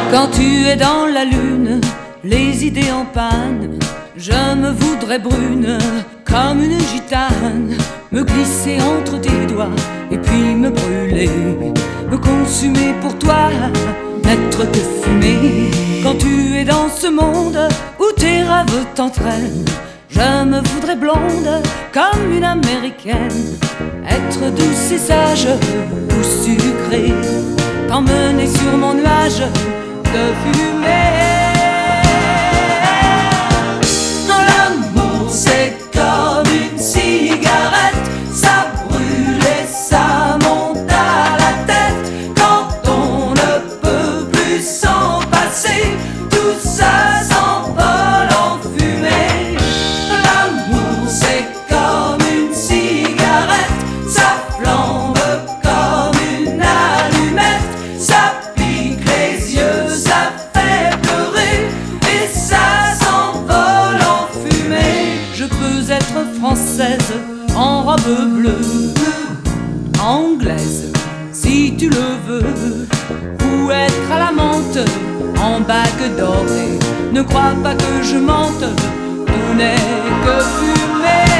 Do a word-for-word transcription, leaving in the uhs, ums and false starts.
Quand tu es dans la lune, les idées en panne, je me voudrais brune comme une gitane, me glisser entre tes doigts et puis me brûler, me consumer pour toi, n'être que fumée. Quand tu es dans ce monde où tes rêves t'entraînent, je me voudrais blonde comme une américaine, être douce et sage ou sucrée, t'emmener sur mon nuage de fumée. L'amour c'est comme une cigarette, ça brûle et ça monte à la tête. Quand on ne peut plus s'en passer, tout ça s'envole en fumée. L'amour c'est comme une cigarette, ça flambe comme une allumette, ça pique les yeux, ça fait pleurer et ça s'envole en fumée. Je peux être française en robe bleue, anglaise si tu le veux, ou être à la menthe en bague dorée. Ne crois pas que je mente, tout n'est que fumée.